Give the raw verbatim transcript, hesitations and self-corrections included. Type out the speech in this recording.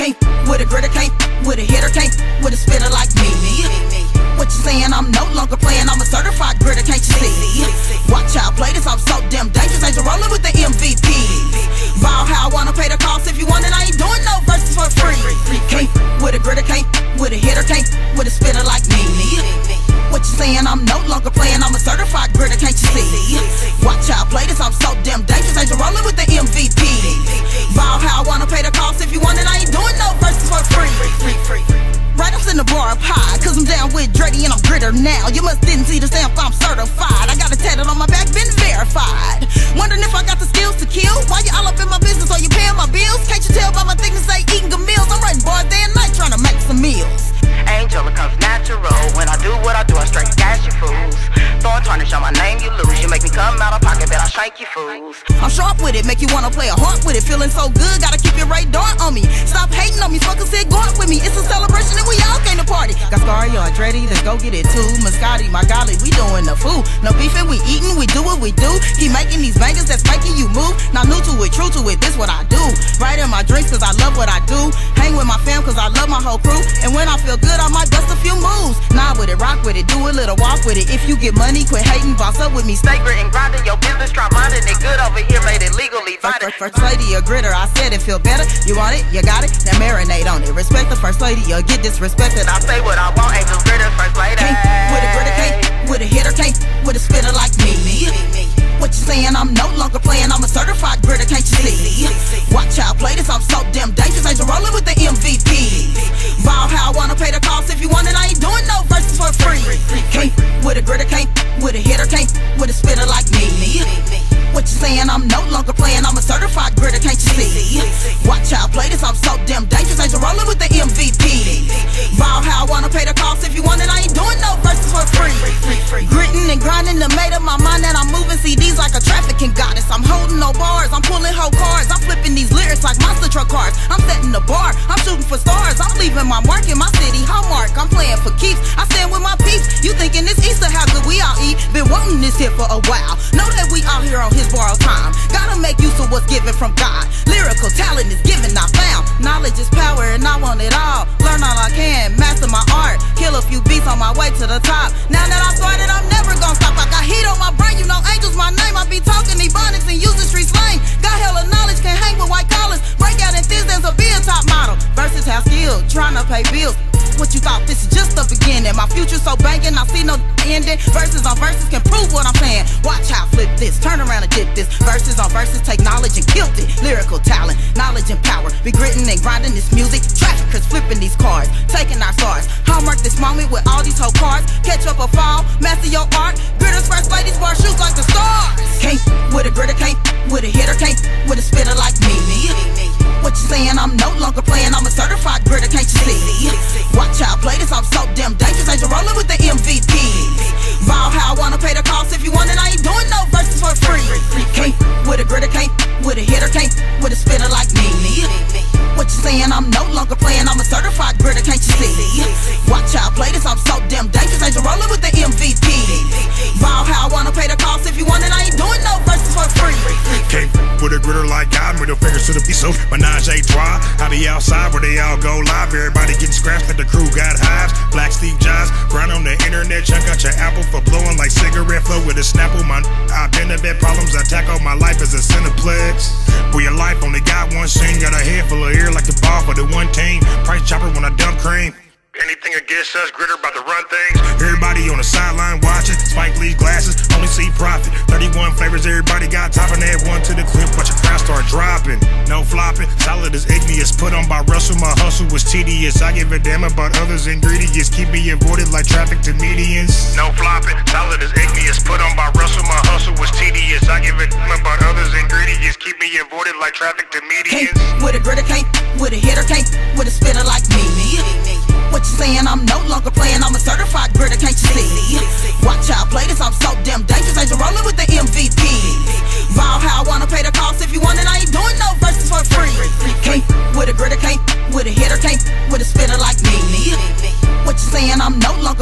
Can't with a gritter, can't with a hitter, can't with a spitter like me. What you saying? I'm no longer playing. I'm a certified gritter, can't you see? Watch how I play this. I'm so damn dangerous. Ain't you rolling with the M V P? Ball how I wanna pay the cost. If you want it, I ain't doing no verses for free. Can't with a gritter, can't with a hitter, can't with a spitter like me. What you saying? I'm no longer playing. I'm a certified gritter, can't you see? Watch how I play this. I'm so damn dangerous. Ain't you rolling with the M V P? Ball how I wanna pay the cost. If you want it, I ain't doing no verses for free. Right, I'm sitting the bar up high, cause I'm down with Dreddy and I'm gritter now. You must didn't see the stamp, I'm certified. I got it tatted on my back, been verified. Wondering if I got the skills to kill. Why you all up in my business? Are you paying my bills? Can't you tell by my thickness they eating good meals? I'm writing bars day and night trying to make some meals. Angel, it comes natural. When I do what I do, I straight gas you fools. Throwing tarnish on my name, you lose. You make me come out of pocket, bet I shank you fools. I'm sharp with it, make you wanna play a heart with it. Feeling so good, gotta keep your radar on me. Stop hating on me, fuckers said go out with me. It's a celebration and we all came to party. Got Scario and Dreddy, let's go get it too. Mascotti, my golly, we doing the food. No beefing, we eating, we do what we do. Keep making these bangers that's making you move. Not new to it, true to it, this what I do. Right in my drinks cause I love what I do. Hang with my fam cause I love my whole crew. And when I feel good, I might bust a few moves. Nah with it, rock with it, do a little walk with it. If you get money, quit hating, boss up with me. Stay grit and grinding your business, try minding it good over here, made it legally. First, first, first lady, a gritter, I said it feel better. You want it, you got it, now marinate on it. Respect the first lady, or get disrespected. I say what I want, Angel gritter, first lady. Can't with a gritter, can't with a hitter, can't with a spitter like me. What you saying? I'm no longer playing. I'm a certified gritter, can't you see? Watch how I play this. I'm so damn dangerous. Ain't you rolling with the M V P? Ball how I wanna pay the cost. If you want it, I ain't doing no verses for free. Can't with a gritter, can't with a hitter, can't with a spitter like me. What you saying? I'm no longer playing. I'm a certified gritter, can't you see? Watch how I play this. I'm so damn dangerous. Ain't you rolling with the M V P? Ball how I wanna pay the cost. If you want it, I ain't doing no verses for free. Gritting and grinding to made up my mind that I'm moving C Ds like a trafficking goddess. I'm holding no bars. I'm pulling whole cards. I'm flipping these lyrics like monster truck cars. I'm setting the bar. I'm shooting for stars. I'm leaving my mark in my city. Hallmark. I'm playing for keeps. I stand with my peeps. You thinking it's Easter? How good we all eat? Been wanting this here for a while. Know that we out here on his borrowed time. Gotta make use of what's given from God. Lyrical talent is given, not found. Knowledge is power and I want it all. Learn all I can, master my art. Kill a few beats on my way to the top. Now that I started, I'm never gonna stop. I got heat on my brain, you know Angel's my name. I be talking ebonics and using street slang. Got hella knowledge, can hang with white collars. Break out in this dance or be a top model. Versus how skilled, trying to pay bills. What you thought, this is just the beginning. My future's so banging, I see no ending. Verses on verses can prove what I'm saying. Watch how I flip this, turn around and dip this. Verses on verses, take knowledge and kill it. Lyrical talent, knowledge and power. Be gritting and grinding this music. Traffickers flipping these cars, taking our stars. Homework this moment with all these whole cards. Catch up or fall, master your art. Gritters first ladies, bar shoes like the stars. Can't with a gritter, can't with a hitter, can't with a spitter like me. What you saying? I'm no longer playing. I'm a certified gritter, can't you see? Watch how I play this. I'm so damn dangerous. Ain't you rolling with the M V P? Ball how I wanna pay the cost. If you want it, I ain't doing no verses for free. Can't with a gritter, can't with a hitter, can't with a spitter like me. What you saying? I'm no longer playing. I'm a certified gritter, can't you see? Watch how I play this. I'm so damn dangerous. Ain't you rolling with the M V P? Ball how I wanna pay the cost. If you want it, I ain't doing no verses for free. Can't with a gritter like God, middle fingers to the beat. So menage a trois, I be outside where they all go live. Everybody getting scratched like the crew got hives. Black Steve Jobs, grind on the internet, check out your Apple for blowing like cigarette flow with a snapple. My I've been to bed problems, I tackle my life as a cineplex. For your life only got one scene, got a head full of air like the ball for the one team. Price chopper when I dump cream. Anything against us, gritter about to run things. Everybody on the sideline watching. Spike Lee glasses, only see profit. thirty-one flavors, everybody got top and add one to the clip. Watch your crowd start dropping. No flopping, solid as igneous. Put on by Russell, my hustle was tedious. I give a damn about others' ingredients. Keep me avoided like traffic to medians. No flopping, solid as igneous. Put on by Russell, my hustle was tedious. I give a damn about others' ingredients. Keep me avoided like traffic to medians. Can't with a gritter, can't with a hitter, can't with a spitter like me. What you saying? I'm no longer playing. I'm a certified gritter, can't you see? Watch how I play this. I'm so damn dangerous. Ain't you rolling with the M V P? Ball how I wanna pay the cost. If you want it, I ain't doing no verses for free. Can't with a gritter, can't with a hitter, can't with a spitter like me. What you saying? I'm no longer